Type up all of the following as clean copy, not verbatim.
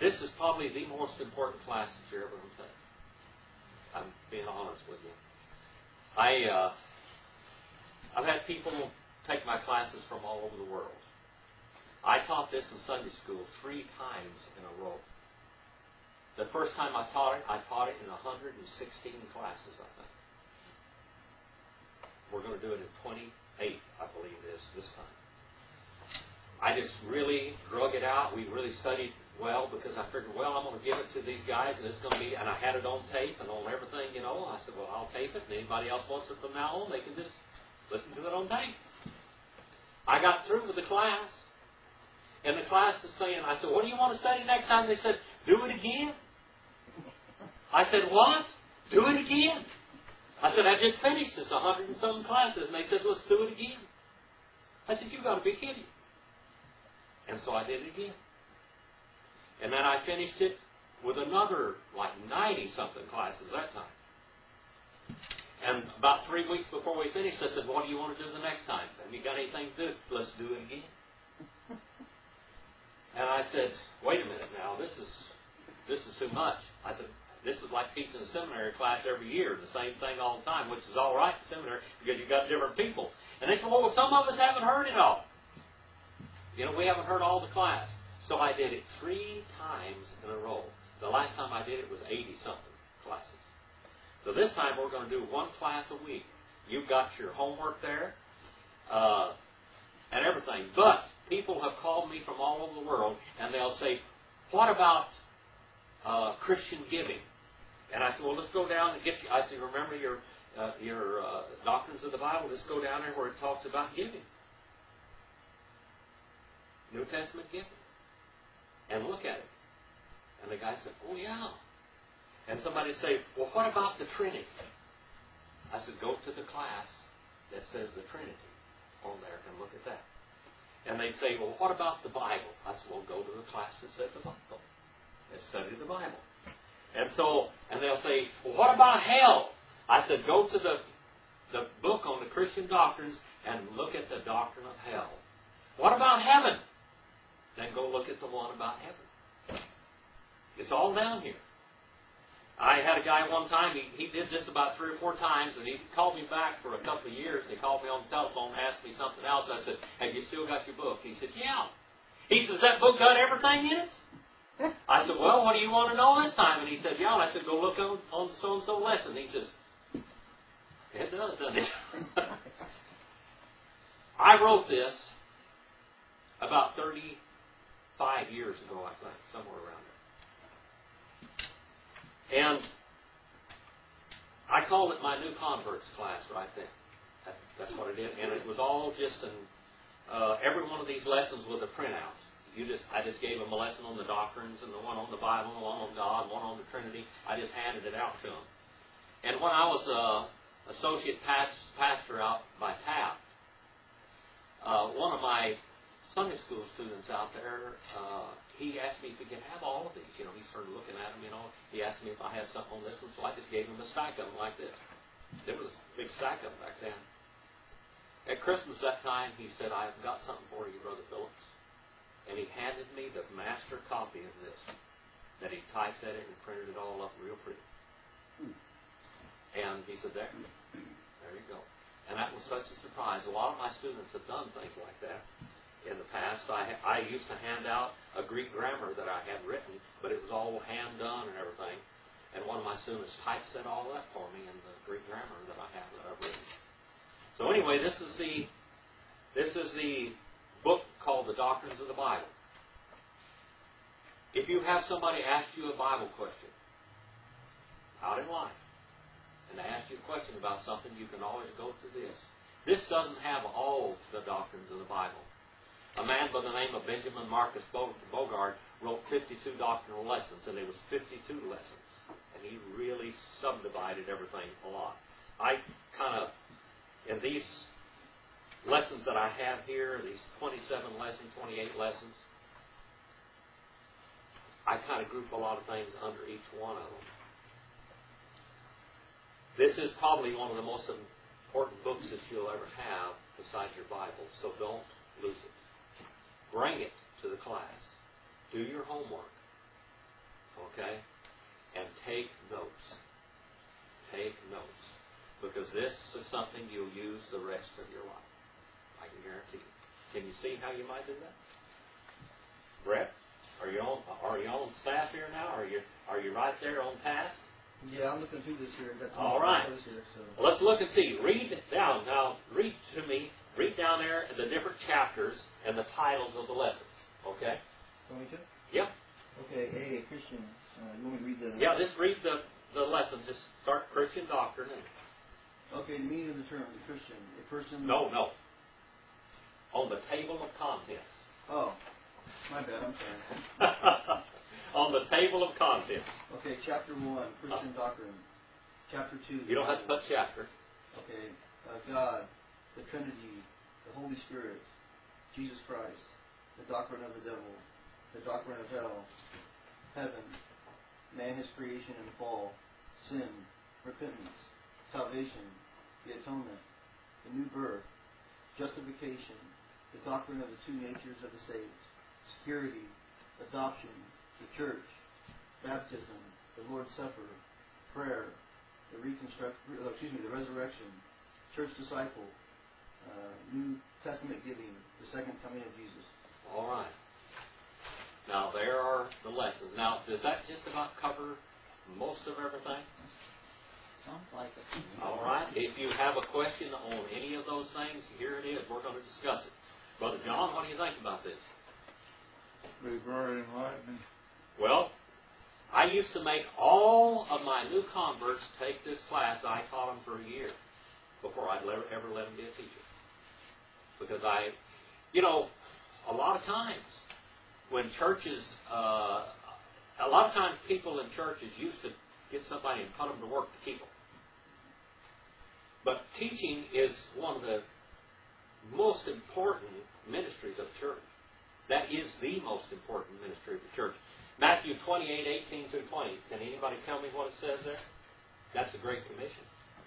This is probably the most important class that you're ever going to take. I'm being honest with you. I've had people take my classes from all over the world. I taught this in Sunday school 3 times in a row. The first time I taught it in 116 classes, I think. We're going to do it in 28, I believe it is, this time. I just really drug it out. We really studied well because I figured, well, I'm going to give it to these guys, and it's going to be, and I had it on tape and on everything, you know. I said, well, I'll tape it, and anybody else wants it from now on, they can just listen to it on tape. I got through with the class, and the class is saying, I said, what do you want to study next time? They said, do it again. I said, what? Do it again. I said, I just finished this 100 and some classes, and they said, let's do it again. I said, you've got to be kidding. And so I did it again. And then I finished it with another, like 90-something classes that time. And about 3 weeks before we finished, I said, what do you want to do the next time? Have you got anything to do? Let's do it again. And I said, wait a minute now, this is too much. I said, this is like teaching a seminary class every year, the same thing all the time, which is all right in seminary because you've got different people. And they said, well, some of us haven't heard it all. You know, we haven't heard all the class. So I did it 3 times in a row. The last time I did it was 80-something classes. So this time we're going to do 1 class a week. You've got your homework there and everything. But people have called me from all over the world, and they'll say, what about Christian giving? And I said, well, let's go down and get you. I said, remember your doctrines of the Bible? Let's go down there where it talks about giving. New Testament giving. And look at it. And the guy said, oh, yeah. And somebody would say, well, what about the Trinity? I said, go to the class that says the Trinity on there and look at that. And they'd say, well, what about the Bible? I said, well, go to the class that says the Bible. And study the Bible. And they'll say, well, what about hell? I said, go to the book on the Christian doctrines and look at the doctrine of hell. What about heaven? Then go look at the one about heaven. It's all down here. I had a guy one time, he did this about 3 or 4 times, and he called me back for a couple of years, and he called me on the telephone and asked me something else. I said, have you still got your book? He said, yeah. He says, that book got everything in it? I said, well, what do you want to know this time? And he said, yeah. And I said, go look on the so-and-so lesson. He says, it does, doesn't it? I wrote this about 35 years ago, I think, somewhere around there. And I called it my new converts class right there. That's what I did. And it was all just every one of these lessons was a printout. I just gave them a lesson on the doctrines, and the one on the Bible, and one on God, one on the Trinity. I just handed it out to them. And when I was associate pastor out by Taft, one of my Sunday school students out there, he asked me if he could have all of these. You know, he started looking at them, you know. He asked me if I had something on this one, so I just gave him a stack of them like this. There was a big stack of them back then. At Christmas that time, he said, I've got something for you, Brother Phillips. And he handed me the master copy of this, that he typesetted and printed it all up real pretty. And he said, there you go. And that was such a surprise. A lot of my students have done things like that. In the past, I used to hand out a Greek grammar that I had written, but it was all hand done and everything. And one of my students typeset all that for me in the Greek grammar that I have that I've written. So anyway, this is the book called The Doctrines of the Bible. If you have somebody ask you a Bible question out in life, and they ask you a question about something, you can always go to this. This doesn't have all the doctrines of the Bible. A man by the name of Benjamin Marcus Bogart wrote 52 doctrinal lessons, and there was 52 lessons. And he really subdivided everything a lot. I kind of, in these lessons that I have here, these 27 lessons, 28 lessons, I kind of group a lot of things under each one of them. This is probably one of the most important books that you'll ever have besides your Bible, so don't lose it. Bring it to the class. Do your homework. Okay? And take notes. Take notes. Because this is something you'll use the rest of your life. I can guarantee you. Can you see how you might do that? Brett, are you on staff here now? Are you right there on task? Yeah, I'm looking through this here. All right. Here, so. Let's look and see. Read down. Now, read to me. Read down there the different chapters and the titles of the lessons. Okay? Want me to? Yep. Okay, A, Christian. You want me to read the... Yeah, just read the lessons. Just start Christian doctrine. Okay, the meaning of the term, Christian. A person... No. On the table of contents. Oh, my bad. I'm sorry. On the table of contents. Okay, chapter 1, Christian doctrine. Chapter 2... You don't have to put chapter. Okay, God, the Trinity, the Holy Spirit, Jesus Christ, the doctrine of the devil, the doctrine of hell, heaven, man, his creation and fall, sin, repentance, salvation, the atonement, the new birth, justification, the doctrine of the two natures of the saved, security, adoption, the church, baptism, the Lord's Supper, prayer, the resurrection, church disciple, New Testament giving, the second coming of Jesus. All right. Now, there are the lessons. Now, does that just about cover most of everything? Sounds like it. All right. If you have a question on any of those things, here it is. We're going to discuss it. Brother John, what do you think about this? Be very enlightening. Well, I used to make all of my new converts take this class. I taught them for a year before I'd ever let them be a teacher. Because a lot of times when churches, a lot of times people in churches used to get somebody and put them to work to keep them. But teaching is one of the most important ministries of the church. That is the most important ministry of the church. Matthew 28:18 through 20. Can anybody tell me what it says there? That's the Great Commission.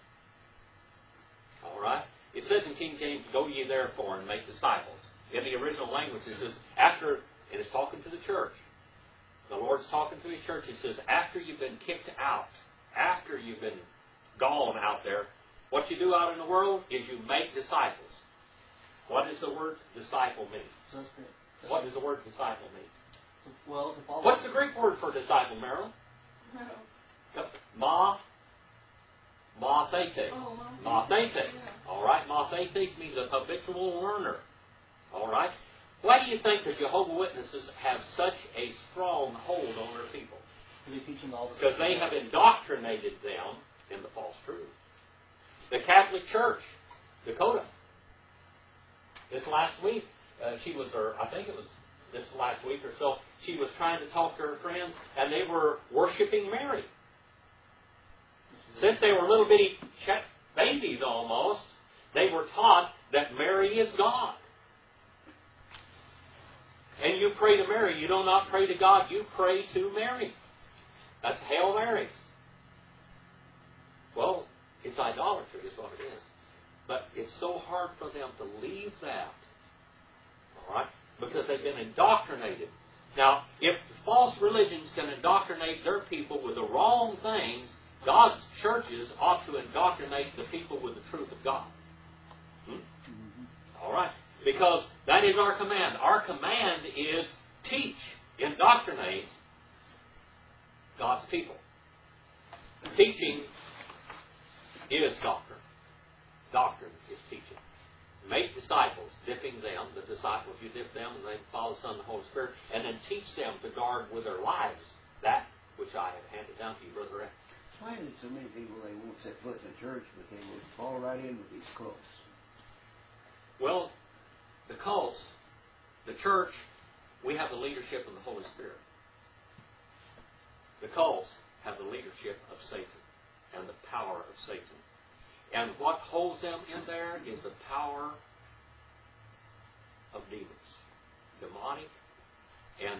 All right? It says in King James, "Go ye therefore and make disciples." In the original language, it says, after, and it's talking to the church. The Lord's talking to His church. He says, after you've been kicked out, after you've been gone out there, what you do out in the world is you make disciples. What does the word disciple mean? What does the word disciple mean? Well, to follow. What's the Greek word for disciple, Marilyn? Mathetes. Mathetes. All right, mathetes means a habitual learner. All right? Why do you think the Jehovah's Witnesses have such a strong hold on their people? Because they have indoctrinated them in the false truth. The Catholic Church, Dakota, this last week, I think it was this last week or so, she was trying to talk to her friends, and they were worshiping Mary. Since they were little bitty babies almost, they were taught that Mary is God. And you pray to Mary. You do not pray to God. You pray to Mary. That's Hail Mary. Well, it's idolatry is what it is. But it's so hard for them to leave that. All right? Because they've been indoctrinated. Now, if false religions can indoctrinate their people with the wrong things, God's churches ought to indoctrinate the people with the truth of God. All right? Because that is our command. Our command is teach, indoctrinate God's people. Teaching is doctrine. Doctrine is teaching. Make disciples, dipping them, the disciples, you dip them, and they follow the Son and the Holy Spirit, and then teach them to guard with their lives that which I have handed down to you, Brother X. Why did so many people, they won't set foot in the church, but they will fall right in with these cults? Well, the cults, the church, we have the leadership of the Holy Spirit. The cults have the leadership of Satan and the power of Satan. And what holds them in there is the power of demons. Demonic. And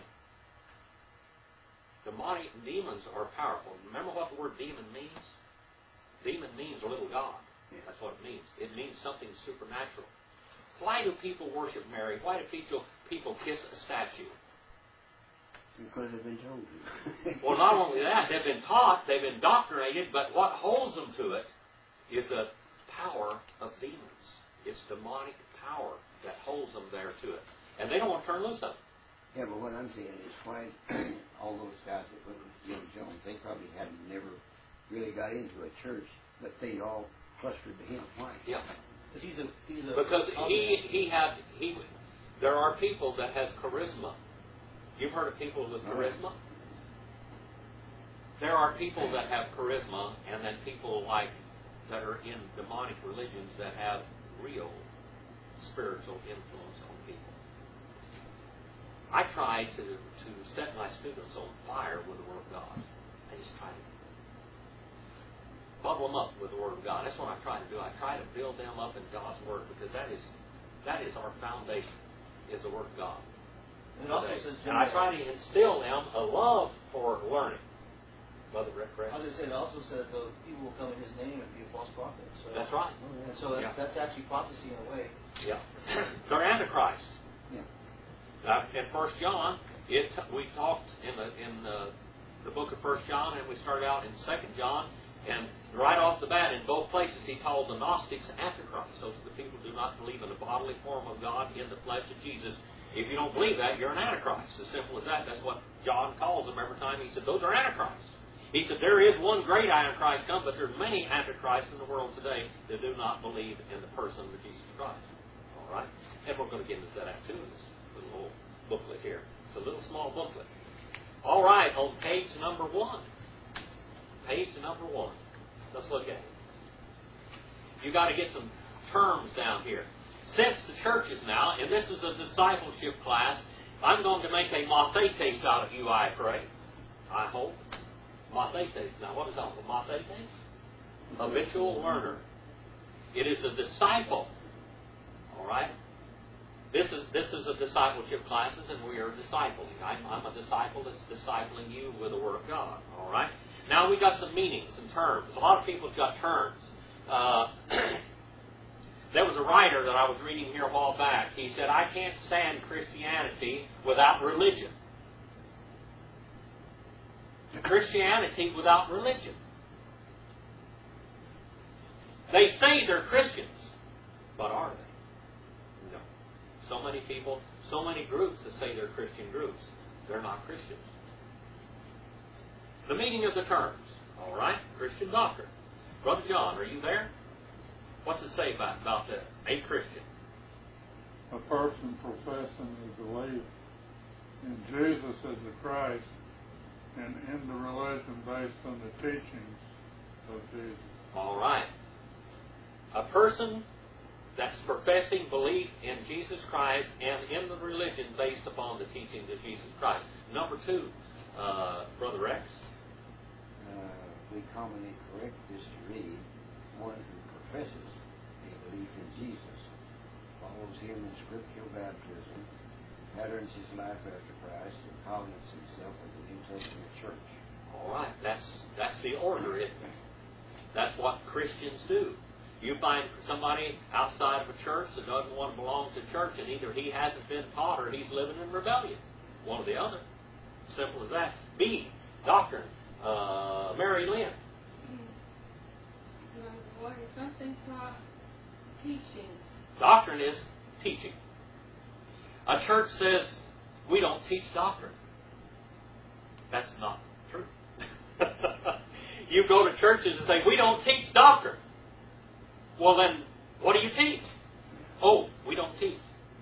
demons are powerful. Remember what the word demon means? Demon means little God. That's what it means. It means something supernatural. Why do people worship Mary? Why do people kiss a statue? Because they've been told to. Well, not only that, they've been taught, they've been indoctrinated, but what holds them to it is the power of demons. It's demonic power that holds them there to it. And they don't want to turn loose of it. Yeah, but what I'm saying is why all those guys that went with Jim Jones, they probably hadn't never really got into a church, but they all clustered to him. Why? Yeah. Because there are people that has charisma. You've heard of people with charisma? There are people that have charisma, and then people that are in demonic religions that have real spiritual influence on people. I try to set my students on fire with the Word of God. I just try to bubble them up with the Word of God. That's what I try to do. I try to build them up in God's Word, because that is our foundation, is the Word of God. And I try to instill them a love for learning. Brother Rick, I was going to say, it also says that people will come in His name and be a false prophet. So, that's right. And so that's actually prophecy in a way. Yeah. They're Antichrist. Yeah. In 1 John, we talked in the book of 1 John, and we started out in 2 John, and right off the bat, in both places, he called the Gnostics Antichrist. Those are the people who do not believe in the bodily form of God in the flesh of Jesus. If you don't believe that, you're an Antichrist. As simple as that. That's what John calls them every time he said, those are Antichrists. He said, there is one great Antichrist come, but there's many Antichrists in the world today that do not believe in the person of Jesus Christ. All right? And we're going to get into that too in this little booklet here. It's a little small booklet. All right, on page number 1. Page number 1. Let's look at it. You got to get some terms down here. Since the churches now, and this is a discipleship class, I'm going to make a mathetes out of you, I pray. I hope. Mathetes. Now, what is that? Mathetes? Habitual learner. It is a disciple. All right? This is a discipleship classes, and we are discipling. I'm a disciple that's discipling you with the Word of God. All right? Now we got some meanings and terms. A lot of people's got terms. There was a writer that I was reading here a while back. He said, I can't stand Christianity without religion. Christianity without religion. They say they're Christians, but are they? No. So many people, so many groups that say they're Christian groups, they're not Christians. The meaning of the terms. All right? Christian doctrine. Brother John, are you there? What's it say about a Christian? A person professing to believe in Jesus as the Christ and in the religion based on the teachings of Jesus. All right. A person that's professing belief in Jesus Christ and in the religion based upon the teachings of Jesus Christ. Number 2, Brother Rex. We commonly correct this to read, one who professes a belief in Jesus, follows him in scriptural baptism, patterns his life after Christ, and covenants himself with the New Testament church. All right, that's the order, isn't it? That's what Christians do. You find somebody outside of a church that doesn't want to belong to church, and either he hasn't been taught or he's living in rebellion. One or the other. Simple as that. B, doctrine. Mary Lynn. What is something taught? Teaching. Doctrine is teaching. A church says, we don't teach doctrine. That's not true. You go to churches and say, we don't teach doctrine. Well then, what do you teach? Oh, we don't teach.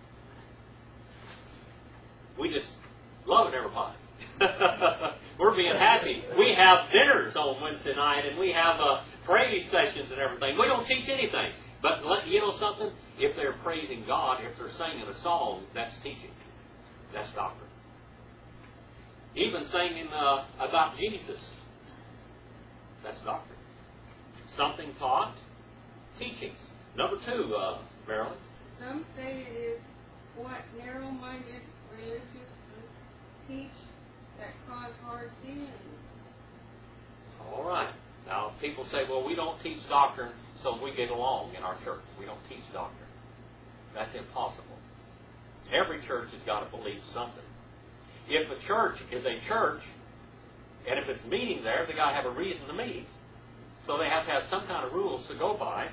We just love everybody. We're being happy. We have dinners on Wednesday night, and we have praise sessions and everything. We don't teach anything. But you know something? If they're praising God, if they're singing a song, that's teaching. That's doctrine. Even singing about Jesus, that's doctrine. Something taught, teachings. Number 2, Marilyn. Some say it is what narrow-minded religious teach that cause hard sins. All right. Now, people say, well, we don't teach doctrine, so we get along in our church. We don't teach doctrine. That's impossible. Every church has got to believe something. If a church is a church, And if it's meeting there, they got to have a reason to meet. So they have to have some kind of rules to go by.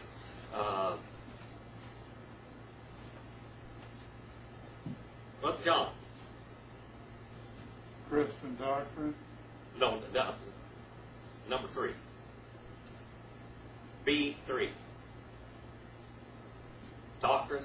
Brother John. Christian doctrine. No, number 3. B3. Doctrine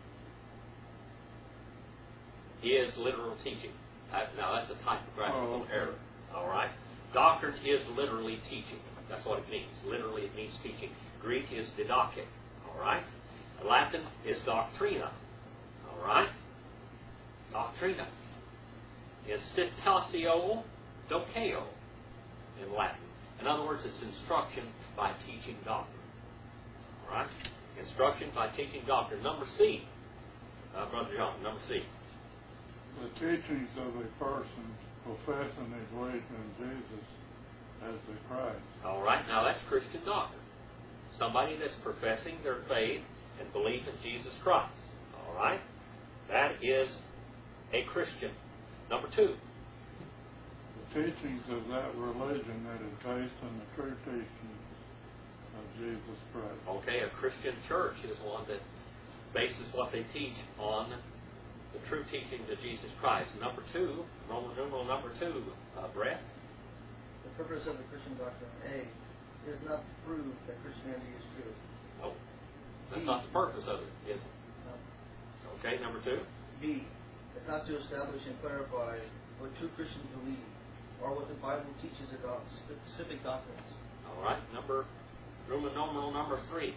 is literal teaching. Now that's a typographical error. All right. Doctrine is literally teaching. That's what it means. Literally, it means teaching. Greek is didache. All right. Latin is doctrina. All right. Doctrina. It's distasio doceo in Latin. In other words, it's instruction by teaching doctrine. All right. Instruction by teaching doctrine. Number C. Brother John, number C. The teachings of a person professing they believe in Jesus as the Christ. All right, now that's Christian doctrine. Somebody that's professing their faith and belief in Jesus Christ. All right, that is a Christian. Number 2. The teachings of that religion that is based on the true teachings of Jesus Christ. Okay, a Christian church is one that bases what they teach on the true teachings of Jesus Christ. Number 2, Roman numeral number 2, Brett. The purpose of the Christian doctrine, A, is not to prove that Christianity is true. No, that's not the purpose of it, is it? No. Okay, number 2. B, it's not to establish and clarify what true Christians believe or what the Bible teaches about specific doctrines. All right, Roman numeral number 3.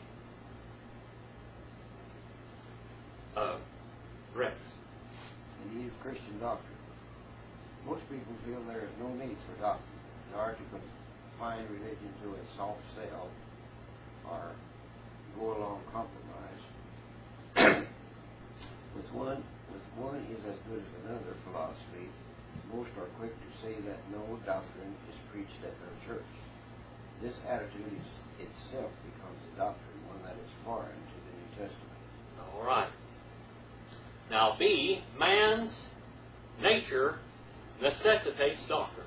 Brett. The need of Christian doctrine. Most people feel there is no need for doctrine. They are to confine religion to a soft sell or go along compromise. With one is as good as another philosophy. Most are quick to say that no doctrine is preached at their church. This attitude itself becomes a doctrine, one that is foreign to the New Testament. All right. Now, B, man's nature necessitates doctrine.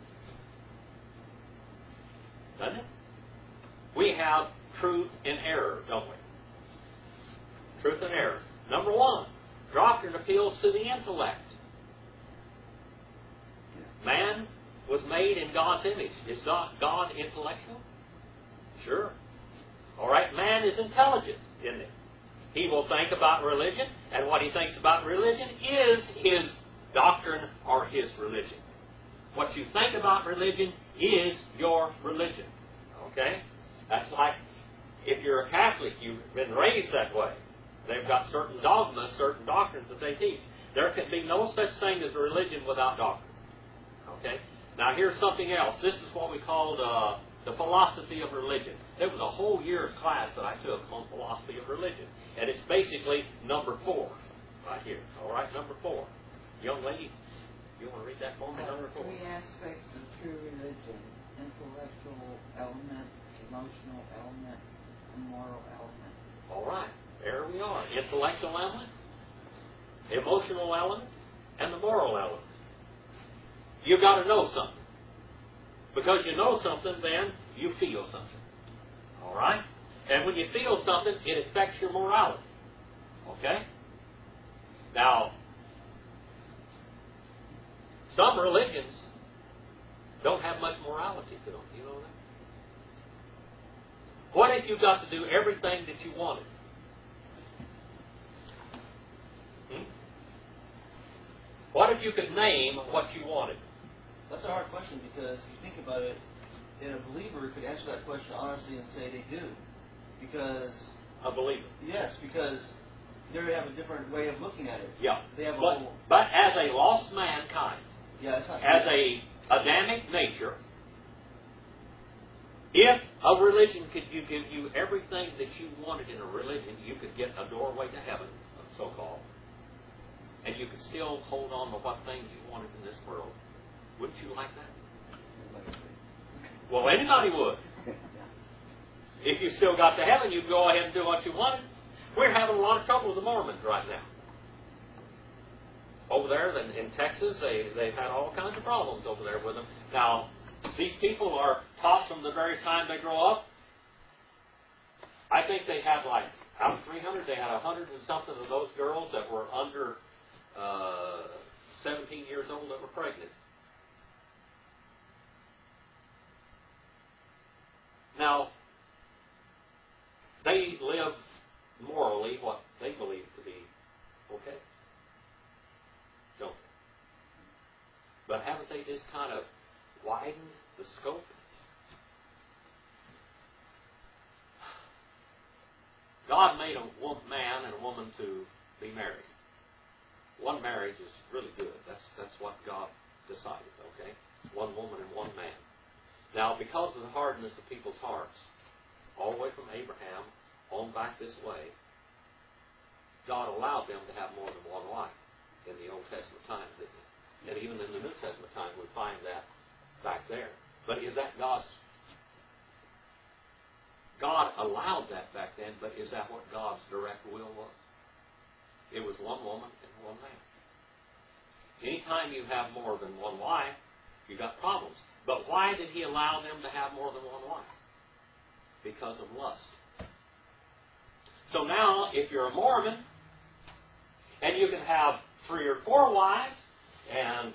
Doesn't it? We have truth and error, don't we? Truth and error. Number 1, doctrine appeals to the intellect. Man was made in God's image. Is God intellectual? Sure. All right, man is intelligent, isn't he? He will think about religion, and what he thinks about religion is his doctrine or his religion. What you think about religion is your religion. Okay? That's like if you're a Catholic, you've been raised that way. They've got certain dogmas, certain doctrines that they teach. There can be no such thing as a religion without doctrine. Okay? Now here's something else. This is what we call the philosophy of religion. There was a whole year's class that I took on philosophy of religion. And it's basically number 4 right here. All right, number 4. Young lady, you want to read that for me? Number 4. 3 aspects of true religion: intellectual element, emotional element, and moral element. All right, there we are. Intellectual element, emotional element, and the moral element. You've got to know something. Because you know something, then you feel something. All right? And when you feel something, it affects your morality. Okay? Now, some religions don't have much morality to them. You know that? What if you got to do everything that you wanted? What if you could name what you wanted? That's a hard question because if you think about it, and a believer could answer that question honestly and say they do. Because... A believer. Yes, because they have a different way of looking at it. Yeah. They have but as a lost mankind, yeah, it's not as a Adamic nature, if a religion could give you everything that you wanted in a religion, you could get a doorway to heaven, so-called, and you could still hold on to what things you wanted in this world. Wouldn't you like that? Well, anybody would. If you still got to heaven, you'd go ahead and do what you wanted. We're having a lot of trouble with the Mormons right now. Over there in Texas, they've had all kinds of problems over there with them. Now, these people are taught from the very time they grow up. I think they had like, out of 300, they had 100 and something of those girls that were under 17 years old that were pregnant. Now, they live morally what they believe to be okay. Don't they? But haven't they just kind of widened the scope? God made a man and a woman to be married. One marriage is really good. That's what God decided, okay? One woman and one man. Now, because of the hardness of people's hearts, all the way from Abraham on back this way, God allowed them to have more than one wife in the Old Testament times, didn't He? And even in the New Testament time, we find that back there. But is that God's... God allowed that back then, but is that what God's direct will was? It was one woman and one man. Anytime you have more than one wife, you've got problems. But why did He allow them to have more than one wife? Because of lust. So now, if you're a Mormon, and you can have 3 or 4 wives, and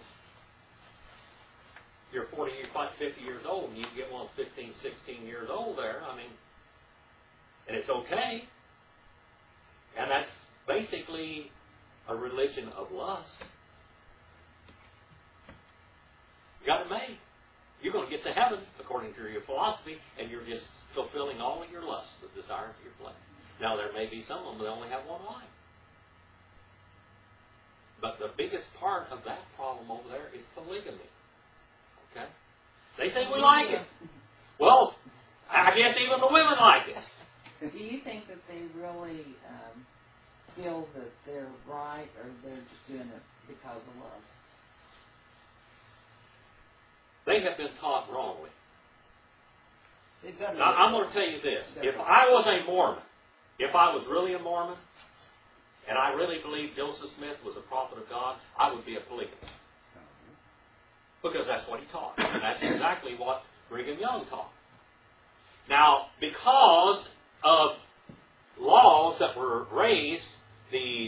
you're 40, 50 years old, and you can get one 15, 16 years old there, I mean, and it's okay. And that's basically a religion of lust. You got it made. You're going to get to heaven, according to your philosophy, and you're just fulfilling all of your lusts, the desires of your flesh. Now, there may be some of them that only have one wife. But the biggest part of that problem over there is polygamy. Okay? They say we like it. Well, I guess even the women like it. Do you think that they really feel that they're right, or they're just doing it because of lust? They have been taught wrongly. Now, I'm going to tell you this. If I was a Mormon, if I was really a Mormon, and I really believed Joseph Smith was a prophet of God, I would be a polygamist. Because that's what he taught. And that's exactly what Brigham Young taught. Now, because of laws that were raised, the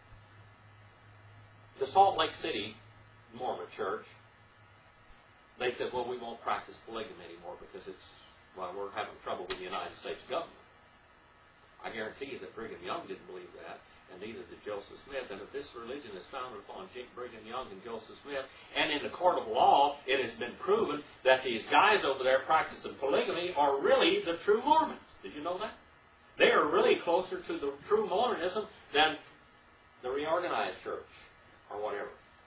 Salt Lake City Mormon Church, they said, well, we won't practice polygamy anymore because we're having trouble with the United States government. I guarantee you that Brigham Young didn't believe that, and neither did Joseph Smith. And if this religion is founded upon Brigham Young and Joseph Smith, and in the court of law, it has been proven that these guys over there practicing polygamy are really the true Mormons. Did you know that? They are really closer to the true Mormonism than the reorganized church, or whatever.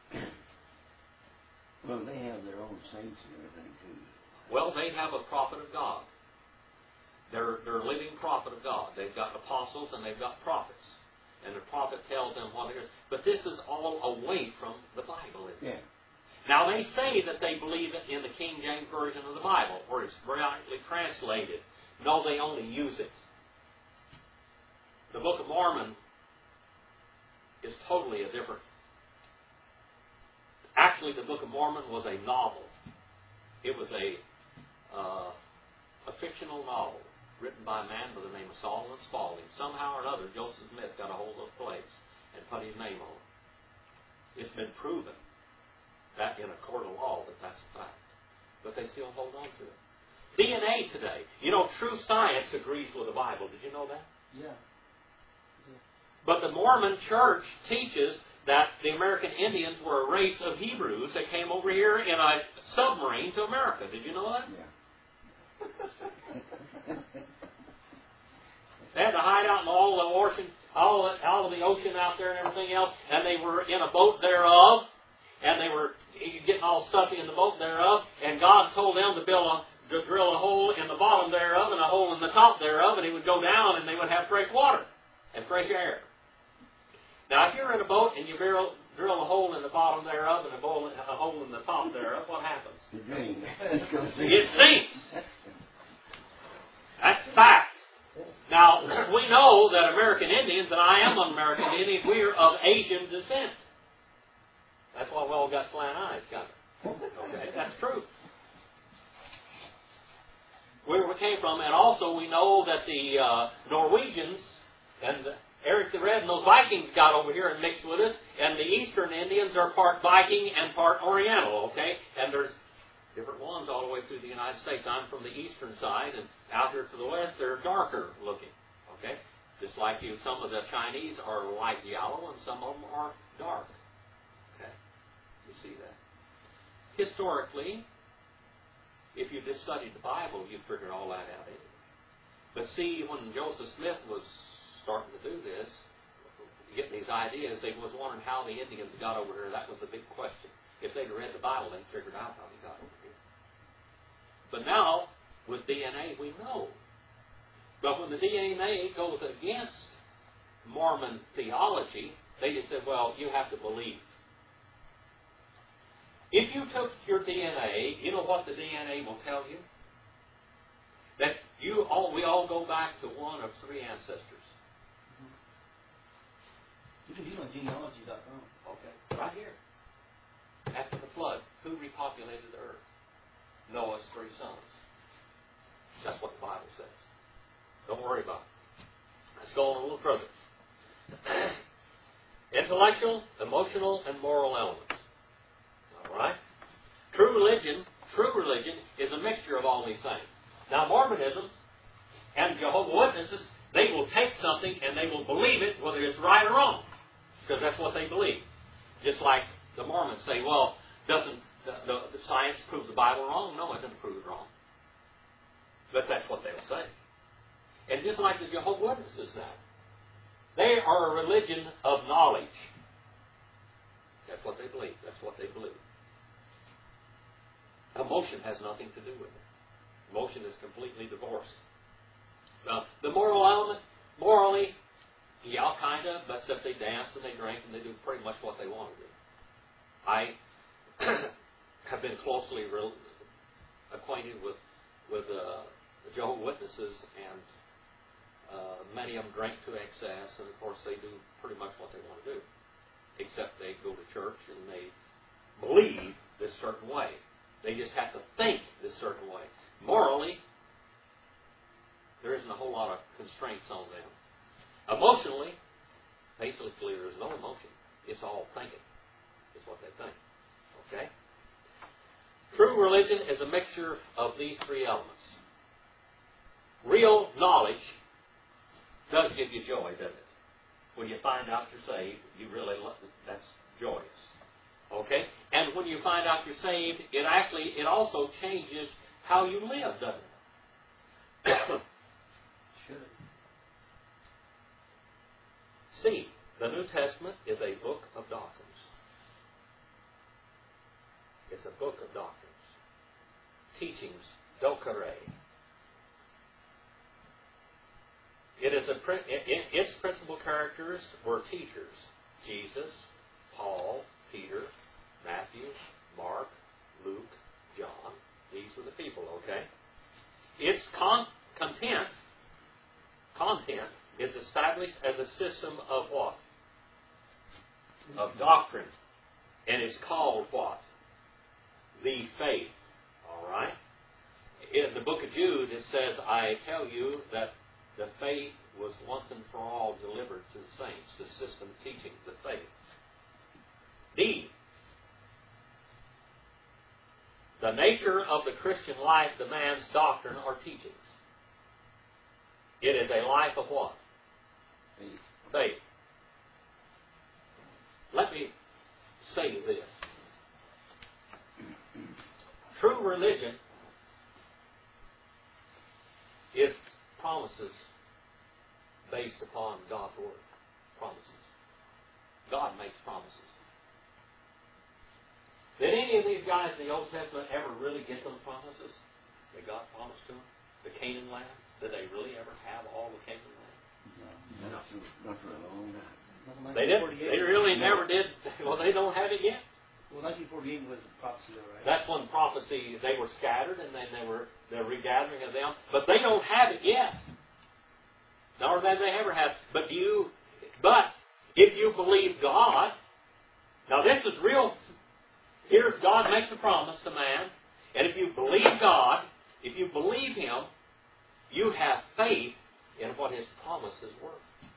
Well, they have their own saints and everything, too. Well, they have a prophet of God. They're a living prophet of God. They've got apostles and they've got prophets. And the prophet tells them what it is. But this is all away from the Bible, isn't it? Yeah. Now, they say that they believe in the King James Version of the Bible, where it's rightly translated. No, they only use it. The Book of Mormon is totally a different... Actually, the Book of Mormon was a novel. It was a fictional novel written by a man by the name of Solomon Spaulding. Somehow or other, Joseph Smith got a hold of the place and put his name on it. It's been proven that in a court of law that that's a fact. But they still hold on to it. DNA today. You know, true science agrees with the Bible. Did you know that? Yeah. But the Mormon church teaches that the American Indians were a race of Hebrews that came over here in a submarine to America. Did you know that? Yeah. They had to hide out in all the ocean, all of the ocean out there and everything else, and they were in a boat thereof, and they were getting all stuffy in the boat thereof, and God told them to drill a hole in the bottom thereof and a hole in the top thereof, and it would go down and they would have fresh water and fresh air. Now, if you're in a boat and you drill a hole in the bottom thereof and a hole in the top thereof, what happens? It sinks. That's fact. Now, we know that American Indians, and I am an American Indian, we are of Asian descent. That's why we all got slant eyes, got it? Okay, that's true. it came from. And also we know that the Norwegians and Eric the Red and those Vikings got over here and mixed with us. And the Eastern Indians are part Viking and part Oriental, okay? And there's different ones all the way through the United States. I'm from the eastern side, and out here to the west, they're darker looking, okay? Just like you, some of the Chinese are light yellow, and some of them are dark, okay? You see that. Historically, if you just studied the Bible, you'd figure all that out anyway. But see, when Joseph Smith was starting to do this, getting these ideas, they was wondering how the Indians got over here. That was the big question. If they'd read the Bible, they'd figured out how they got over here. But now, with DNA, we know. But when the DNA goes against Mormon theology, they just said, well, you have to believe. If you took your DNA, you know what the DNA will tell you? That we all go back to one of three ancestors. You can use it on genealogy.com. Okay, right here. After the flood, who repopulated the earth? Noah's three sons. That's what the Bible says. Don't worry about it. Let's go on a little further. Intellectual, emotional, and moral elements. All right? True religion is a mixture of all these things. Now, Mormonism and Jehovah's Witnesses, they will take something and they will believe it, whether it's right or wrong, because that's what they believe. Just like the Mormons say, well, doesn't the science prove the Bible wrong? No, it doesn't prove it wrong. But that's what they'll say. And just like the Jehovah's Witnesses now, they are a religion of knowledge. That's what they believe. That's what they believe. Emotion has nothing to do with it. Emotion is completely divorced. Now, the moral element, morally, yeah, kind of, but except they dance and they drink and they do pretty much what they want to do. I have been closely acquainted with the Jehovah's Witnesses, and many of them drink to excess, and of course they do pretty much what they want to do, except they go to church and they believe this certain way. They just have to think this certain way. Morally, there isn't a whole lot of constraints on them. Emotionally, basically there is no emotion. It's all thinking. It's what they think. Okay? True religion is a mixture of these three elements. Real knowledge does give you joy, doesn't it? When you find out you're saved, you really love it. That's joyous. Okay? And when you find out you're saved, it also changes how you live, doesn't it? Should. C. The New Testament is a book of doctrines. It's a book of doctrines. Teachings, dokere. Its principal characters were teachers. Jesus, Paul, Peter, Matthew, Mark, Luke, John. These were the people, okay? Its content is established as a system of what? Of doctrine. And it's called what? The faith. All right? In the book of Jude, it says, I tell you that the faith was once and for all delivered to the saints. The system teaching the faith. D. The nature of the Christian life demands doctrine or teachings. It is a life of what? Faith. Let me say this. True religion is promises based upon God's Word. Promises. God makes promises. Did any of these guys in the Old Testament ever really get those promises that God promised to them? The Canaan land? Did they really ever have all the Canaan land? No. Not for a long time. They didn't. They really never did. Well, they don't have it yet. Well, 1948 was the prophecy, though, right? That's when prophecy, they were scattered, and then the regathering of them. But they don't have it yet. Nor have they ever had. But if you believe God, now this is real. Here's God makes a promise to man, and if you believe God, if you believe Him, You have faith in what His promises were.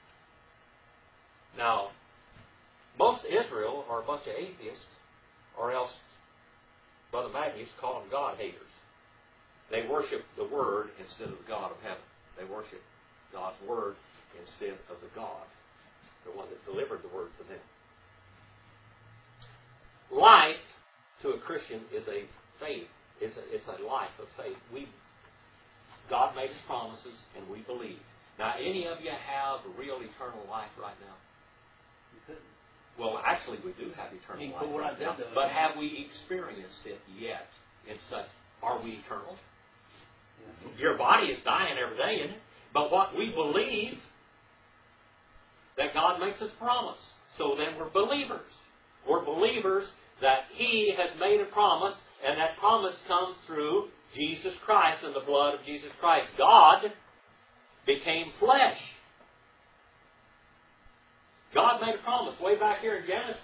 Now, most Israel are a bunch of atheists, or else Brother Matthew used to call them God haters. They worship the Word instead of the God of heaven. They worship God's Word instead of the God, the one that delivered the Word to them. Life to a Christian is a faith. It's a life of faith. God makes promises, and we believe. Now, any of you have real eternal life right now? You couldn't. Well, actually, we do have eternal life right now. But have we experienced it yet in such? Are we eternal? Yeah. Your body is dying every day, isn't it? But what we believe, that God makes us promise. So then we're believers. We're believers that He has made a promise, and that promise comes through Jesus Christ and the blood of Jesus Christ. God became flesh. God made a promise way back here in Genesis.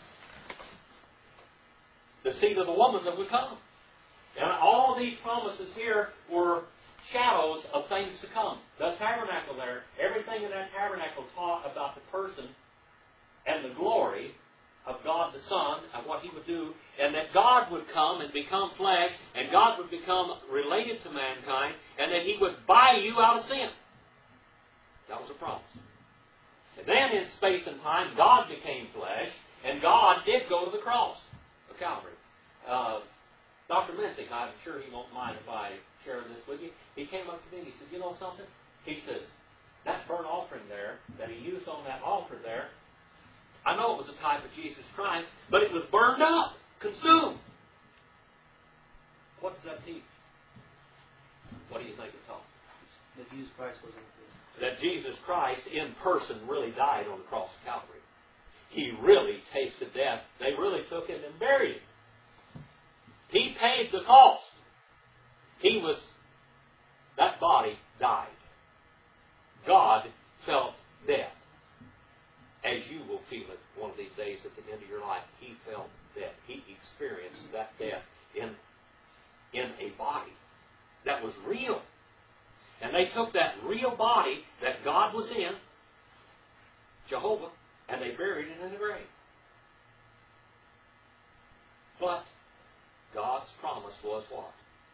The seed of the woman that would come. And all these promises here were shadows of things to come. The tabernacle there, everything in that tabernacle taught about the person and the glory of God the Son and what He would do, and that God would come and become flesh, and God would become related to mankind, and that He would buy you out of sin. That was a promise. And then in space and time, God became flesh, and God did go to the cross of Calvary. Dr. Messick, I'm sure he won't mind if I share this with you. He came up to me and he said, you know something? He says, that burnt offering there, that he used on that altar there, I know it was a type of Jesus Christ, but it was burned up, consumed. What does that teach? What do you think it taught? That Jesus Christ wasn't that Jesus Christ in person really died on the cross of Calvary. He really tasted death. They really took Him and buried Him. He paid the cost. That body died. God felt death. As you will feel it one of these days at the end of your life. He felt death. He experienced that death in a body that was real. And they took that real body that God was in, Jehovah, and they buried it in the grave. But God's promise was what?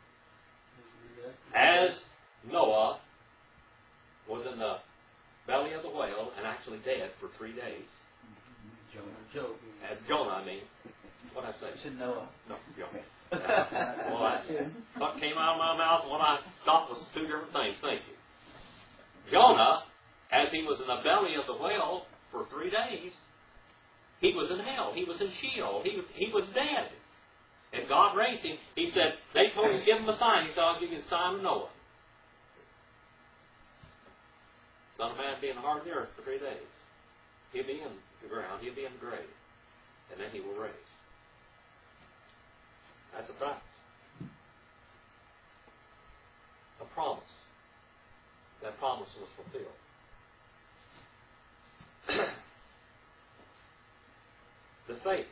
As Noah was in the belly of the whale and actually dead for 3 days. Job. As Jonah, I mean. What did I say? You said Noah. No, Jonah. What came out of my mouth and what I thought was two different things. Thank you. Jonah, as he was in the belly of the whale for 3 days, he was in hell. He was in Sheol. He was dead. And God raised him. He said, they told him, give him a sign. He said, I'll give you the sign of Noah. Son of man be in the heart of the earth for 3 days. He'll be in the ground. He'll be in the grave. And then he will raise. That's a fact. A promise. That promise was fulfilled. The faith.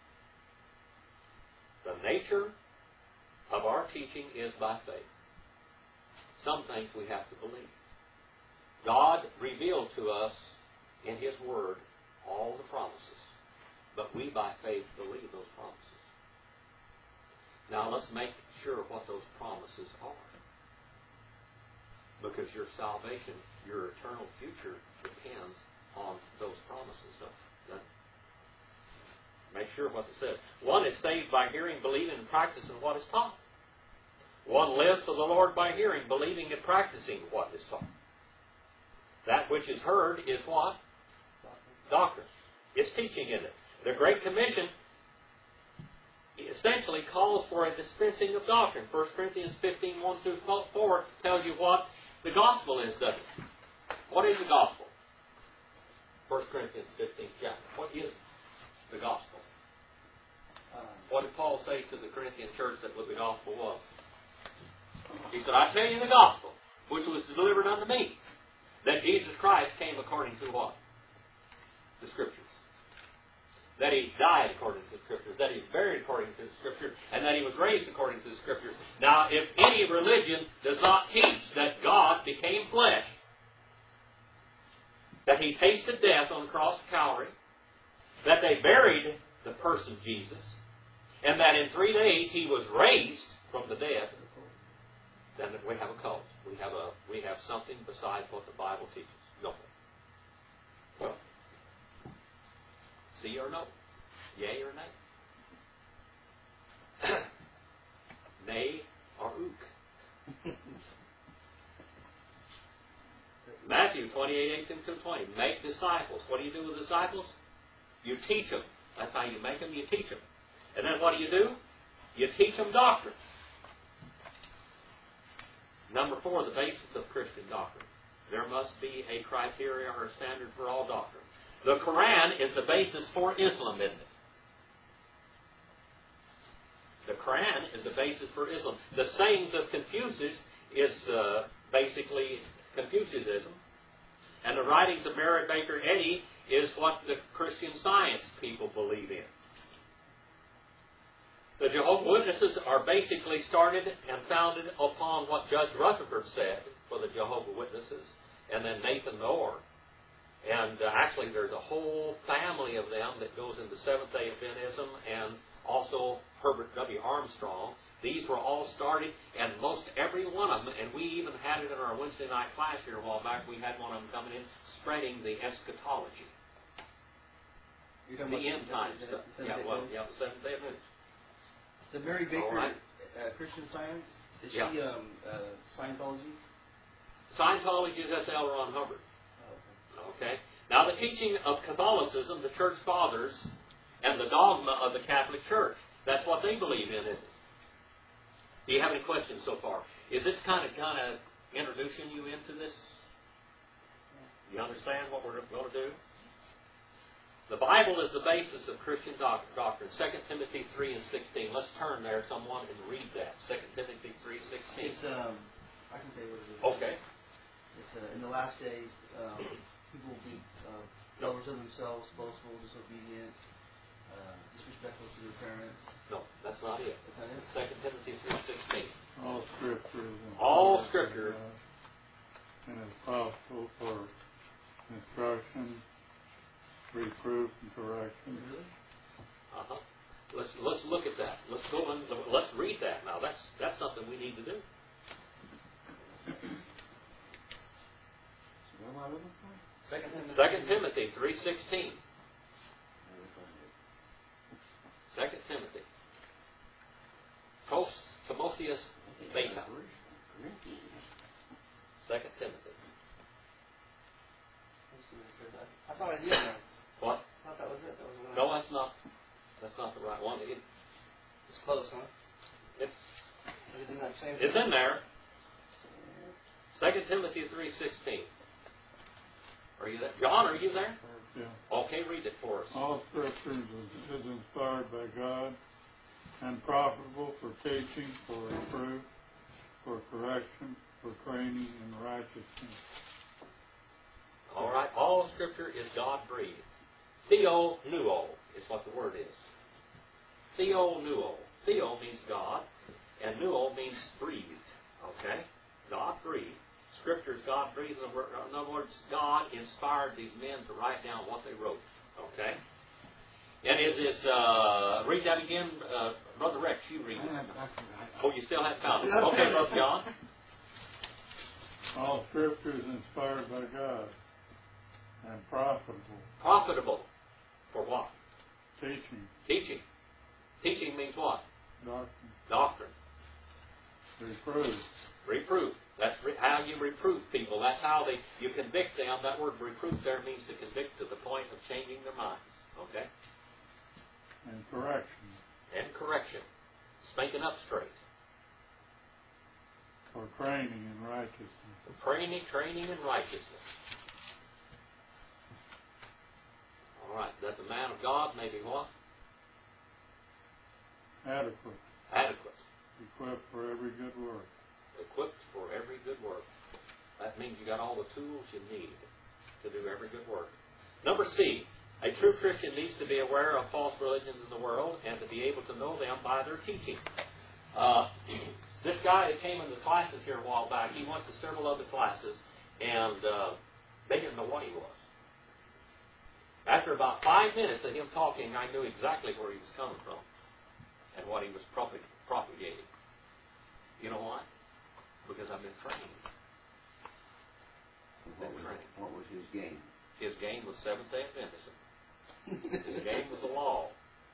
The nature of our teaching is by faith. Some things we have to believe. God revealed to us in His Word all the promises. But we by faith believe those promises. Now let's make sure what those promises are. Because your salvation, your eternal future depends on those promises. Make sure what it says. One is saved by hearing, believing, and practicing what is taught. One lives for the Lord by hearing, believing, and practicing what is taught. That which is heard is what? Doctrine. It's teaching in it. The Great Commission essentially calls for a dispensing of doctrine. 1 Corinthians 15, 1 through 4 tells you what the gospel is, doesn't it? What is the gospel? 1 Corinthians 15 chapter. What is the gospel? What did Paul say to the Corinthian church that what the gospel was? He said, I tell you the gospel, which was delivered unto me, that Jesus Christ came according to what? The Scriptures. that He died according to the Scriptures, that He's buried according to the Scriptures, and that He was raised according to the Scriptures. Now, if any religion does not teach that God became flesh, that He tasted death on the cross of Calvary, that they buried the person Jesus, and that in 3 days He was raised from the dead, then we have a cult. We have something besides what the Bible teaches. No. Well, see or no? Yea or nay? Nay or ook? Matthew 28:18-20. Make disciples. What do you do with disciples? You teach them. That's how you make them. You teach them. And then what do? You teach them doctrine. Number 4, the basis of Christian doctrine. There must be a criteria or a standard for all doctrine. The Quran is the basis for Islam, isn't it? The Quran is the basis for Islam. The sayings of Confucius is basically Confucianism. And the writings of Mary Baker Eddy is what the Christian Science people believe in. The Jehovah's Witnesses are basically started and founded upon what Judge Rutherford said for the Jehovah's Witnesses, and then Nathan Orr. And actually there's a whole family of them that goes into Seventh-day Adventism, and also Herbert W. Armstrong. These were all started, and most every one of them, and we even had it in our Wednesday night class here a while back, we had one of them coming in spreading the eschatology. You're talking The about end time stuff. the Seventh-day Adventist. The Mary Baker Right. Christian Science, is Yeah. she Scientology? Scientology is S. L. Ron Hubbard. Oh, Okay? Now the teaching of Catholicism, the Church Fathers, and the dogma of the Catholic Church, that's what they believe in, isn't it? Do you have any questions so far? Is this kind of introducing you into this? You understand what we're going to do? The Bible is the basis of Christian doctrine. 2 Timothy 3:16. Let's turn there, someone, and read that. 2 Timothy 3:16. It's I can tell you what it is. Okay. It's in the last days, people will be lovers of themselves, boastful, disobedient, disrespectful to their parents. No, that's not it. That's not it. 2 Timothy 3:16. All Scripture is All Scripture. And is possible for instruction, reproof, and correction. Really? Uh-huh. Let's look at that. Let's go and let's read that now. That's something we need to do. So what am I looking for? 2 Timothy 3:16. 2 Timothy. Timotheus Beta. 2 Timothy. Let's see what it says. I thought I did know. What? I thought that was it. That was one. No, that's not. That's not the right one. It's close, huh? It's Is it in that same? it's in there. 2 Timothy 3:16. Are you there? John, are you there? Yeah. Okay, read it for us. All Scripture is inspired by God and profitable for teaching, for reproof, for correction, for training in righteousness. All right. All Scripture is God-breathed. Theo nuo is what the word is. Theo nuo. Theo means God, and nuo means breathed. Okay? God-breathed. Scripture is God-breathed. In other words, God inspired these men to write down what they wrote. Okay? And read that again, Brother Rex, you read it. Oh, you still haven't found it. Okay, Brother John. All Scripture is inspired by God and profitable. Profitable. For what? Teaching, Teaching. Teaching means what? doctrine, Doctrine. reproof, Reproof. That's how you reproof people. That's how you convict them. That word reproof there means to convict to the point of changing their minds. Okay? and correction, And correction. Spanking up straight. for training in righteousness. Training in righteousness. All right. That the man of God may be what? Adequate, Adequate. equipped for every good work. Equipped for every good work. That means you got all the tools you need to do every good work. Number C, A true Christian needs to be aware of false religions in the world and to be able to know them by their teaching. This guy that came in the classes here a while back, he went to several other classes, and they didn't know what he was. After about 5 minutes of him talking, I knew exactly where he was coming from and what he was propagating. You know why? Because I've been trained. What was his game? His game was Seventh-day Adventism. His game was the law.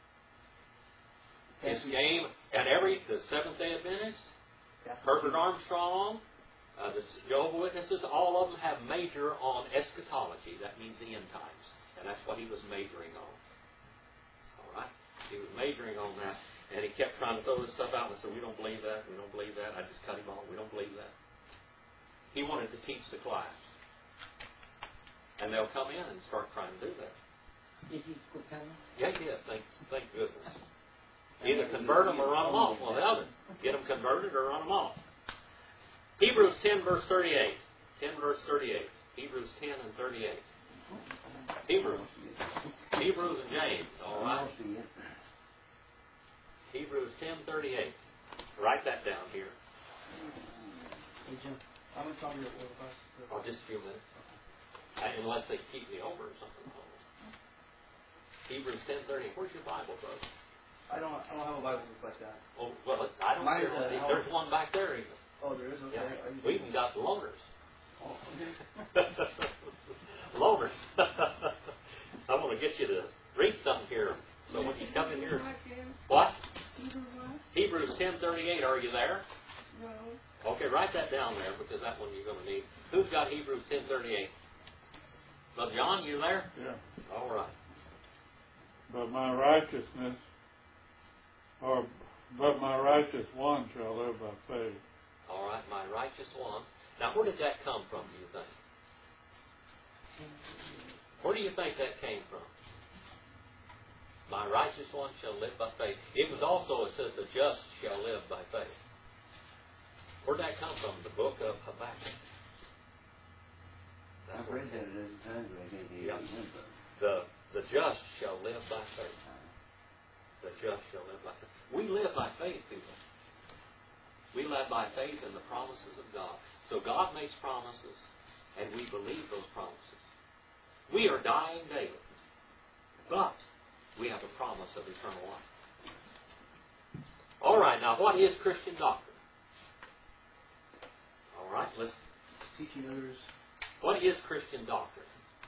His game, and the Seventh-day Adventists, Herbert Armstrong, the Jehovah's Witnesses, all of them have major on eschatology. That means the end times. And that's what he was majoring on. All right? He was majoring on that. And he kept trying to throw this stuff out and said, we don't believe that, we don't believe that. I just cut him off. We don't believe that. He wanted to teach the class. And they'll come in and start trying to do that. Did he quit coming? Yeah, he did. Thank goodness. Either convert them or run them off. One or the other. Get them converted or run them off. Hebrews 10, verse 38. 10, verse 38. Hebrews 10 and 38. Hebrews and James, all right? Hebrews 10:38. Write that down here. Hey, Jim, how much longer will it last? Oh, just a few minutes. Unless they keep me over or something. Hebrews 10:38. Where's your Bible, brother? I don't have a Bible that's like that. Oh, well, I don't Mine care. is, There's one back there even. Oh, there is? Okay. Yeah. I We even got loaners. Oh, okay. Loaners. I want to get you to read something here. So when you come in here. What? Hebrews 10:38. Are you there? No. Okay, write that down there because that one you're going to need. Who's got Hebrews 10:38? Brother John, you there? Yeah. All right. But my righteous one shall live by faith. All right, my righteous ones. Now, where did that come from, do you think? Where do you think that came from? My righteous one shall live by faith. It was also, it says, the just shall live by faith. Where did that come from? The book of Habakkuk. I've read that a dozen times, but I can't remember. The just shall live by faith. The just shall live by faith. We live by faith, people. We live by faith in the promises of God. So God makes promises, and we believe those promises. We are dying daily, but we have a promise of eternal life. All right, now what is Christian doctrine? All right, let's... Teaching others. What is Christian doctrine?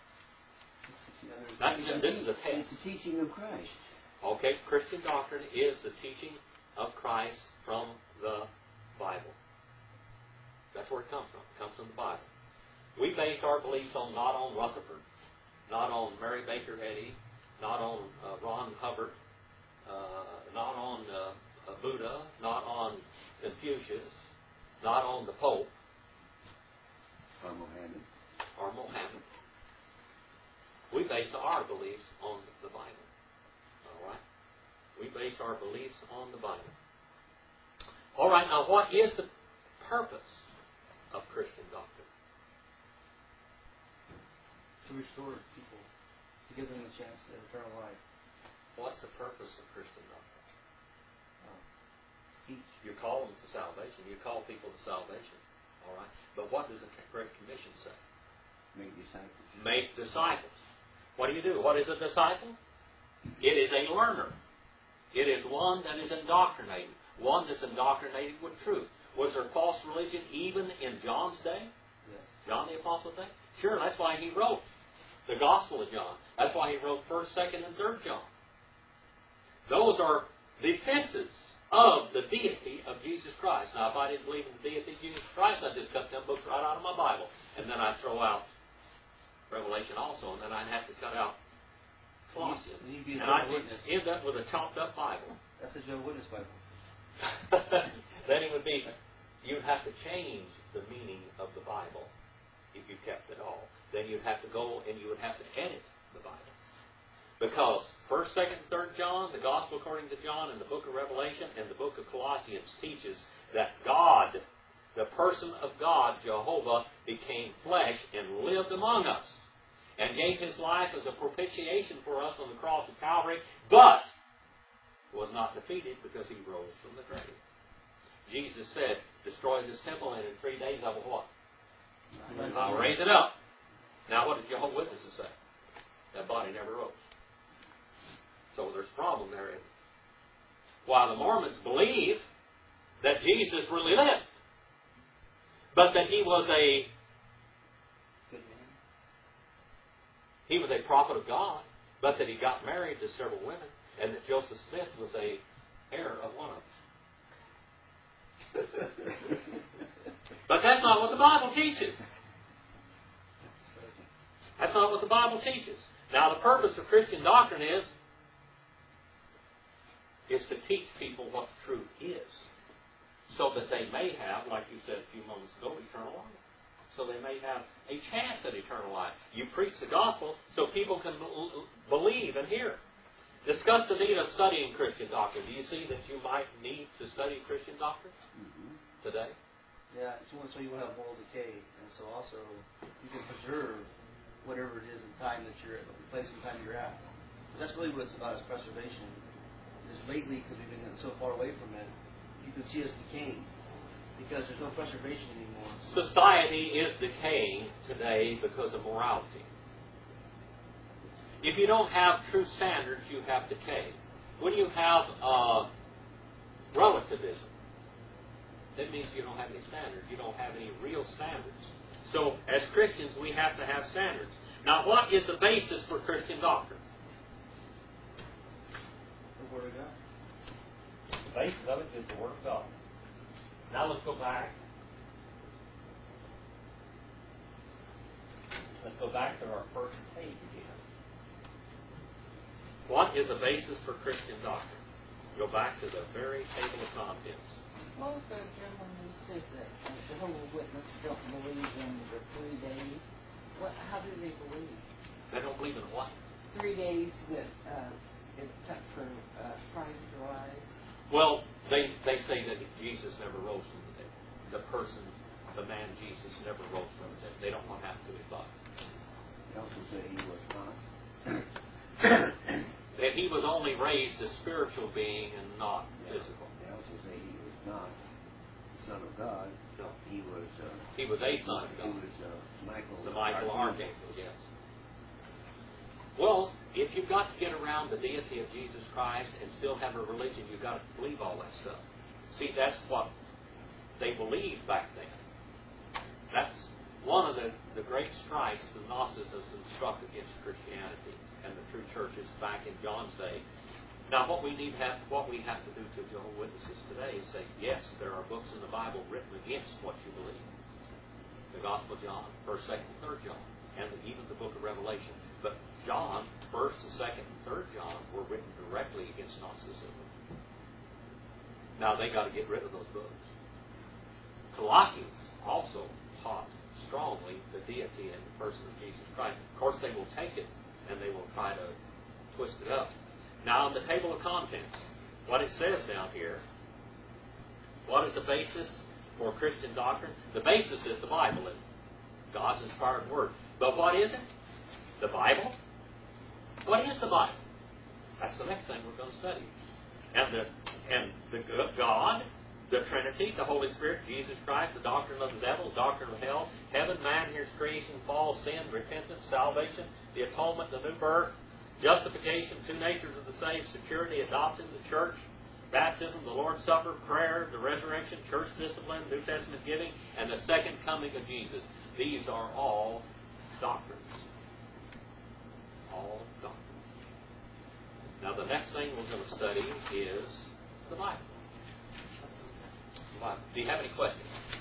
This is a test. It's the teaching of Christ. Okay, Christian doctrine is the teaching of Christ from the Bible. That's where it comes from. It comes from the Bible. We base our beliefs not on Rutherford, not on Mary Baker Eddy, not on Ron Hubbard, not on Buddha, not on Confucius, not on the Pope, Or Mohammed. or Mohammed. We base our beliefs on the Bible. All right? We base our beliefs on the Bible. All right, now what is the purpose of Christian doctrine? To restore people, to give them a chance at eternal life. What's the purpose of Christian doctrine? Teach. You call them to salvation. You call people to salvation. All right? But what does the Great Commission say? Make disciples. Make disciples. What do? What is a disciple? It is a learner. It is one that is indoctrinated. One that's indoctrinated with truth. Was there false religion even in John's day? Yes. John the Apostle's day? Sure, that's why he wrote the Gospel of John. That's why he wrote 1st, 2nd, and 3rd John. Those are defenses of the deity of Jesus Christ. Now, if I didn't believe in the deity of Jesus Christ, I'd just cut them books right out of my Bible. And then I'd throw out Revelation also, and then I'd have to cut out Colossians. And I'd end up with a chopped up Bible. That's a Jehovah's Witness Bible. Then it would be, you'd have to change the meaning of the Bible if you kept it all. Then you'd have to go and you would have to edit the Bible. Because 1st, 2nd, and 3rd John, the Gospel according to John, and the book of Revelation, and the book of Colossians teaches that God, the person of God, Jehovah, became flesh and lived among us. and gave his life as a propitiation for us on the cross of Calvary, but was not defeated because he rose from the grave. Jesus said, destroy this temple, and in 3 days I will what? I'll raise it up. Now what did Jehovah's Witnesses say? That body never rose. So there's a problem there. While the Mormons believe that Jesus really lived, but that he was a prophet of God, but that he got married to several women, and that Joseph Smith was a heir of one of them. But that's not what the Bible teaches. That's not what the Bible teaches. Now, the purpose of Christian doctrine is to teach people what the truth is, so that they may have, like you said a few moments ago, eternal life. So they may have a chance at eternal life. You preach the gospel so people can believe and hear. Discuss the need of studying Christian doctrine. Do you see that you might need to study Christian doctrine today? Yeah, so you won't have moral decay, and so also you can preserve whatever it is in time that you're at, the place and time you're at. Because that's really what it's about, is preservation. Just lately, because we've been getting so far away from it, you can see us decaying because there's no preservation anymore. Society is decaying today because of morality. If you don't have true standards, you have decay. When you have relativism, that means you don't have any standards. You don't have any real standards. So, as Christians, we have to have standards. Now, what is the basis for Christian doctrine? The Word of God. The basis of it is the Word of God. Now, let's go back. Let's go back to our first page again. What is the basis for Christian doctrine? Go back to the very table of contents. Well, the gentleman who said that Jehovah's Witnesses don't believe in the 3 days. How do they believe? They don't believe in what? 3 days that it took for Christ to rise. Well, they say that Jesus never rose from the dead. The person, the man Jesus, never rose from the dead. They don't want to have to advise. They also say he was not. That he was only raised a spiritual being and not physical. They also say he was not the Son of God. No. He was a son of God. He was Michael. The Michael Archangel, yes. Well, if you've got to get around the deity of Jesus Christ and still have a religion, you've got to believe all that stuff. See, that's what they believed back then. That's one of the great strikes the Gnosticism struck against Christianity and the true churches back in John's day. Now, what we have to do to Jehovah's Witnesses today is say, yes, there are books in the Bible written against what you believe. The Gospel of John, 1st, 2nd, and 3rd John, and even the book of Revelation. But John, 1st, and 2nd, and 3rd John were written directly against Gnosticism. Now, they got to get rid of those books. Colossians also taught strongly the deity and the person of Jesus Christ. Of course, they will take it and they will try to twist it up. Now, in the table of contents, what it says down here, what is the basis for Christian doctrine? The basis is the Bible and God's inspired Word. But what is it? The Bible? What is the Bible? That's the next thing we're going to study. And the God, the Trinity, the Holy Spirit, Jesus Christ, the doctrine of the devil, the doctrine of hell, heaven, man, here's creation, fall, sin, repentance, salvation, the atonement, the new birth, justification, two natures of the saved, security, adoption, the church, baptism, the Lord's Supper, prayer, the resurrection, church discipline, New Testament giving, and the second coming of Jesus. These are all doctrines. All doctrines. Now, the next thing we're going to study is the Bible. Do you have any questions?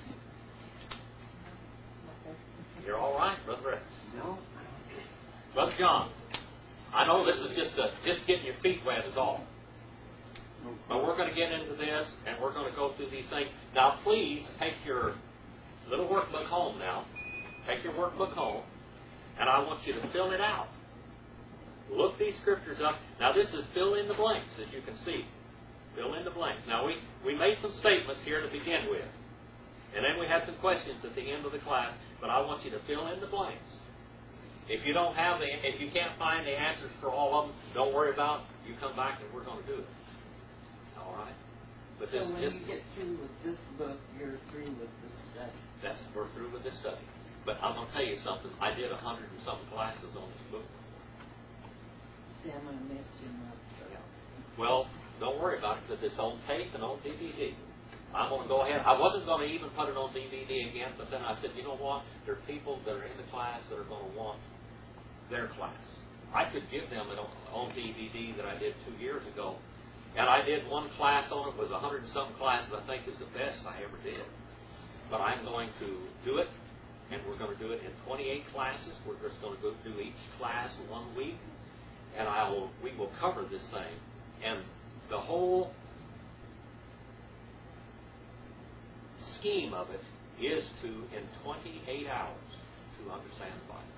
You're all right, Brother Rick? No. Brother John, I know this is just getting your feet wet is all. But we're going to get into this, and we're going to go through these things. Now, please take your little workbook home now. Take your workbook home, and I want you to fill it out. Look these scriptures up. Now, this is fill in the blanks, as you can see. Fill in the blanks. Now, we made some statements here to begin with. And then we had some questions at the end of the class, but I want you to fill in the blanks. If you can't find the answers for all of them, don't worry about it. You come back and we're going to do it. All right? But So when you get through with this book, you're through with this study. We're through with this study. But I'm going to tell you something. I did 100 and something classes on this book. See, I'm going to mess you up. Well, don't worry about it because it's on tape and on DVD. I'm going to go ahead. I wasn't going to even put it on DVD again, but then I said, you know what? There are people that are in the class that are going to want their class. I could give them it on DVD that I did 2 years ago. And I did one class on it. It was 100 and something classes. I think is the best I ever did. But I'm going to do it, and we're going to do it in 28 classes. We're just going to go through each class 1 week, and we will cover this thing. And the whole scheme of it is to, in 28 hours, to understand the Bible.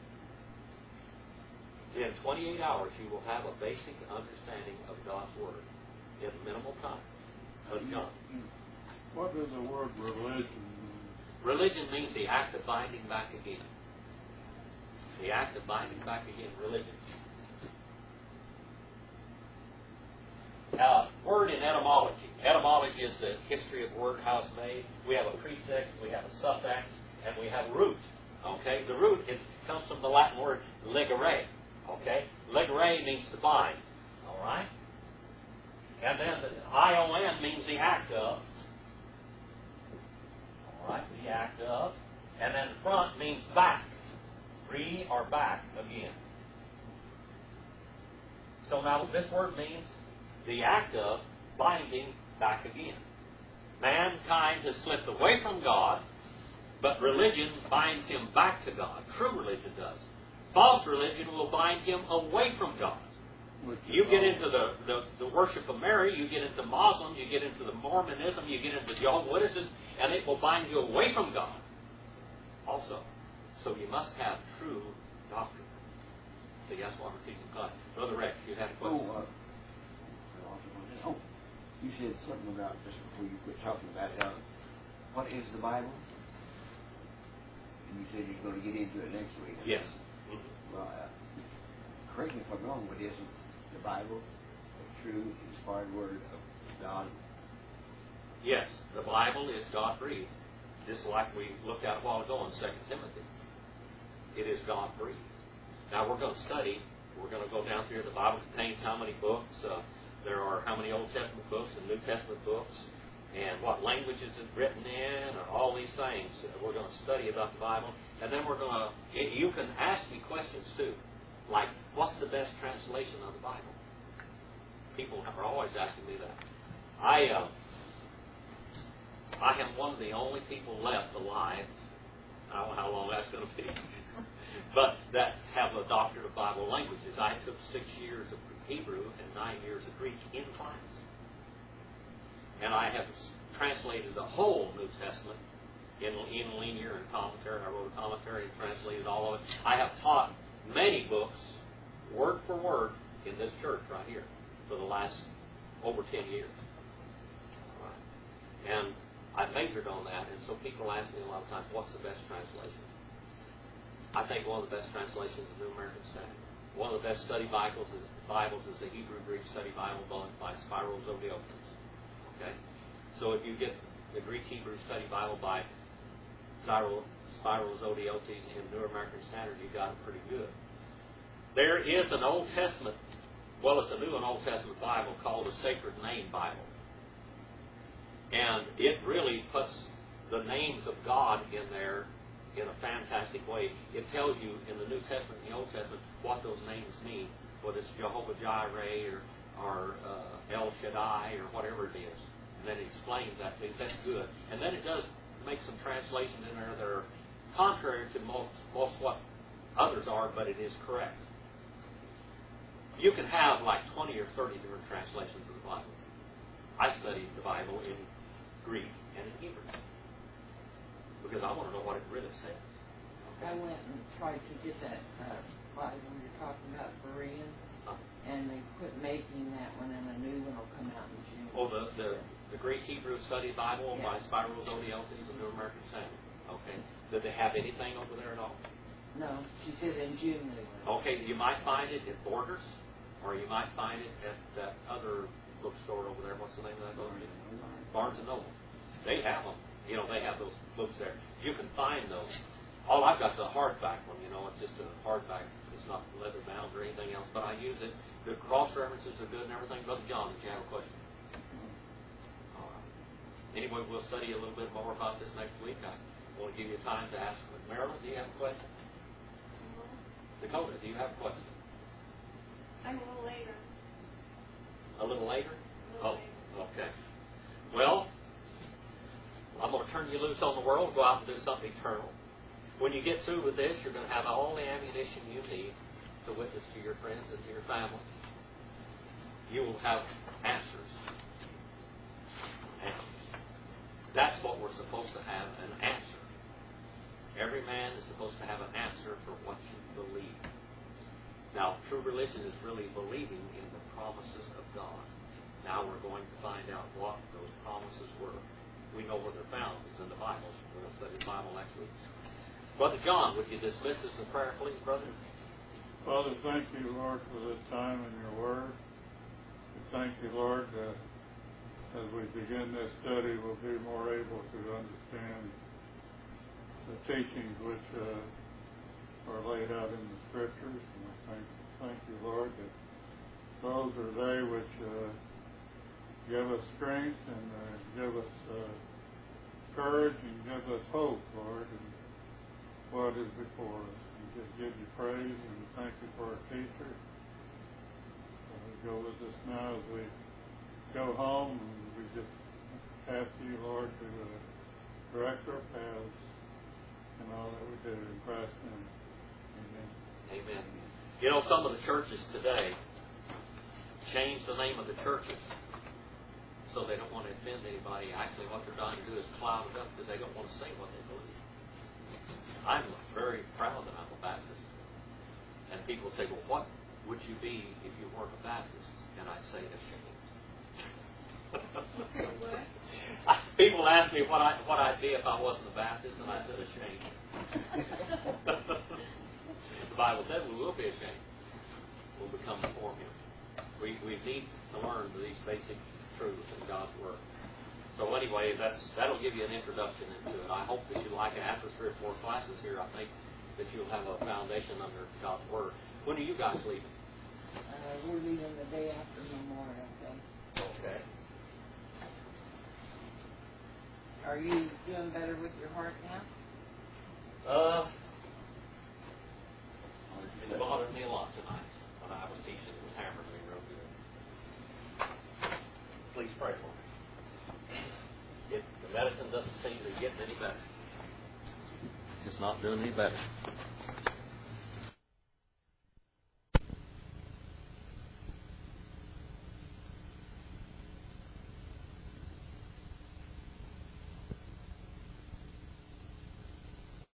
In 28 hours, you will have a basic understanding of God's Word in minimal time. Let's go. What does the word religion mean? Religion means the act of binding back again. The act of binding back again, religion. Word in etymology. Etymology is the history of word, how it's made. We have a prefix, we have a suffix, and we have a root. Okay? The root comes from the Latin word legere. Okay? Legere means to bind. All right? And then the ion means the act of. All right? The act of. And then front means back. Re or back again. So now this word means the act of binding back again. Mankind has slipped away from God, but religion binds him back to God. True religion does. False religion will bind him away from God. You get into the worship of Mary, you get into Muslim, you get into the Mormonism, you get into Jehovah's Witnesses, and it will bind you away from God also. So you must have true doctrine. See, that's why we're teaching God. Brother Rex, you had a question. You said something about, just before you quit talking about what is the Bible? And you said you're going to get into it next week. Yes. Well, correct me if I'm wrong, but isn't the Bible a true, inspired word of God? Yes, the Bible is God-breathed, just like we looked at a while ago in 2 Timothy. It is God-breathed. Now we're going to study. We're going to go down through. The Bible contains how many books? There are how many Old Testament books and New Testament books, and what languages it's written in, and all these things. We're going to study about the Bible, and then we're going to. You can ask me questions too, like what's the best translation of the Bible? People are always asking me that. I am one of the only people left alive. I don't know how long that's going to be, but that have a doctorate of Bible languages. I took 6 years of Hebrew and 9 years of Greek in class. And I have translated the whole New Testament in linear and commentary. I wrote a commentary and translated all of it. I have taught many books, word for word, in this church right here for the last over 10 years. All right. And I majored on that, and so people ask me a lot of times, what's the best translation? I think one of the best translations is the New American Standard. One of the best study Bibles is the Hebrew-Greek Study Bible by Spiros Zodiotis. Okay? So if you get the Greek-Hebrew Study Bible by Spiros Zodiotis in New American Standard, you got it pretty good. There is an Old Testament, well, it's a New and Old Testament Bible called the Sacred Name Bible. And it really puts the names of God in there in a fantastic way. It tells you in the New Testament and the Old Testament what those names mean, whether it's Jehovah Jireh or El Shaddai or whatever it is. And then it explains that. That's good. And then it does make some translations in there that are contrary to most what others are, but it is correct. You can have like 20 or 30 different translations of the Bible. I studied the Bible in Greek and in Hebrew, because I want to know what it really says. I went and tried to get that Bible you're talking about, Berean, and they quit making that one, and a new one will come out in June. Oh, the Greek Hebrew Study Bible by Spiros Zodiotis, the New American Standard. Okay. Did they have anything over there at all? No, she said in June they were. Okay, you might find it at Borders, or you might find it at that other bookstore over there. What's the name of that book? Barnes & Noble. They have them. You know, they have those books there. You can find those. All I've got is a hardback one, you know. It's just a hardback. It's not leather bound or anything else, but I use it. The cross references are good and everything. Brother John, did you have a question? All right. Anyway, we'll study a little bit more about this next week. I want to give you time to ask. Marilyn, do you have a question? Dakota, do you have a question? I'm a little later. A little later? A little later. Okay. Well, I'm going to turn you loose on the world, go out and do something eternal. When you get through with this, you're going to have all the ammunition you need to witness to your friends and to your family. You will have answers. Answers. That's what we're supposed to have, an answer. Every man is supposed to have an answer for what you believe. Now, true religion is really believing in the promises of God. Now we're going to find out what those promises were. We know where they're found. It's in the Bible. We're going to study the Bible next week. Brother John, would you dismiss us in prayer, please, brother? Father, thank you, Lord, for this time in your word. We thank you, Lord, that as we begin this study, we'll be more able to understand the teachings which are laid out in the Scriptures. And I thank you, Lord, that those are they which give us strength and give us courage and give us hope, Lord, and what is before us. We just give you praise and thank you for our teacher. Go with us now as we go home, and we just ask you, Lord, to direct our paths in all that we do in Christ's name. Amen. Amen. You know, some of the churches today change the name of the churches so they don't want to offend anybody. Actually, what they're trying to do is cloud it up because they don't want to say what they believe. I'm very proud that I'm a Baptist. And people say, well, what would you be if you weren't a Baptist? And I'd say ashamed. What? People ask me what I'd be if I wasn't a Baptist, and I said ashamed. The Bible said we will be ashamed. We'll become before Him. We need to learn these basic truths in God's Word. So anyway, that'll give you an introduction into it. I hope that you like it. After 3 or 4 classes here, I think that you'll have a foundation under God's Word. When are you guys leaving? We're leaving the day after Memorial Day. Okay. Are you doing better with your heart now? It bothered me a lot tonight when I was teaching. It was hammering me real good. Please pray for me. The medicine doesn't seem to be getting any better. It's not doing any better.